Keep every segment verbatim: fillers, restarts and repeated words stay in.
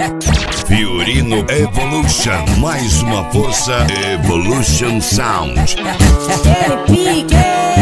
Fiorino Evolution, mais uma força Evolution Sound. Aquele pique.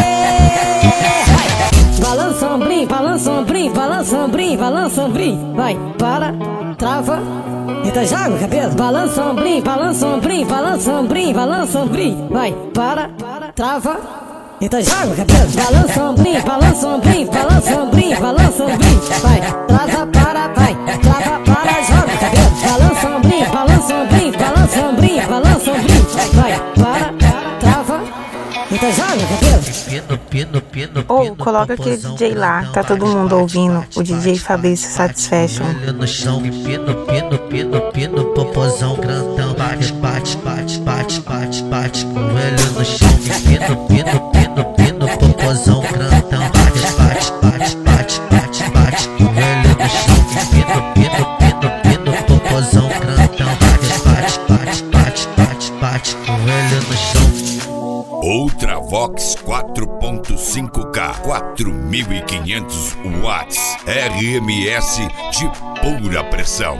Balança ombrim, balança ombrim, balança ombrim, balança ombrim. Vai, para, trava. Então joga a cabeça. Balança ombrim, balança ombrim, balança ombrim, balança ombrim. Vai, para, trava. Então joga a cabeça. Balança ombrim, balança ombrim, balança ombrim, balança ombrim. Vai, trava, para, vai, trava, para, joga a cabeça. Balança ombrim, balança ombrim, balança ombrim, balança ombrim. Vai, para, trava. Então joga a cabeça. Ou coloca aquele D J lá, tá todo mundo ouvindo, o D J Fabrício Satisfaction. No chão, pino, pino, pino, pino, popozão grandão. Bate, bate, bate, bate, bate, bate com ele no chão. Pino, pino, pino, pino, popozão grandão. Bate, bate, bate, bate, bate, bate com ele no chão. Pino, pino, pino, pino, popozão grandão. Bate, bate, bate, bate, bate, bate com ele no chão. Ultravox quatro ponto cinco K, quatro mil e quinhentos watts, R M S de pura pressão.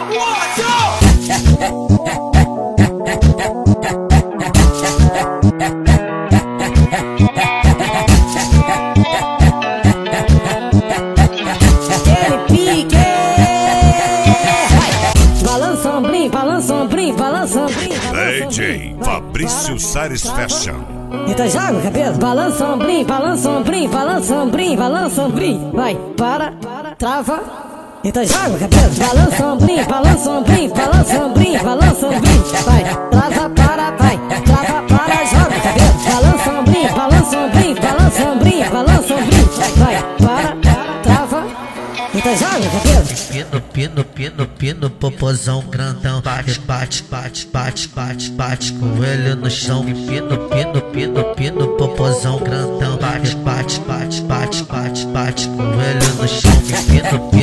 Aquele pique. Balança ombrim, balança ombrim, balança ombrim. D J Fabrício Satisfaction. Então joga a cabeça. Balança ombrim, balança ombrim, balança ombrim, balança ombrim. Vai, para, trava. Então joga a cabeça. Balança ombrim, balança ombrim, balança ombrim, balança ombrim. Vai, trava, para, vai, trava, para, joga a cabeça. Balança ombrim, balança ombrim, balança ombrim, balança ombrim. Vai, para, trava. Então joga a cabeça. Pino, pino, pino, pino, popozão grandão. Bate, bate, bate, bate, bate, bate com ele no chão. Pino, pino, pino, pino, popozão grandão. Bate, bate, bate, bate, bate, bate com ele no chão. Pino, pino.